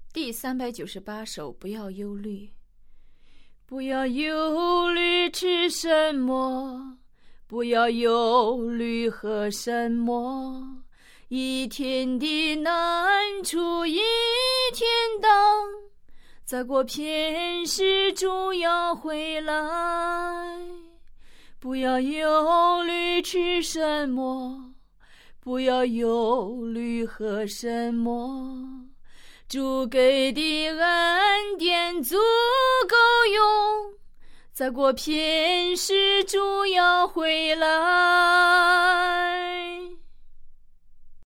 第398首，不要忧虑。 不要忧虑吃什么，不要忧虑喝什么，一天的难处一天当，再过片时主要回来。不要忧虑吃什么，不要忧虑喝什么，主给的恩典足够用，再过片时主要回来。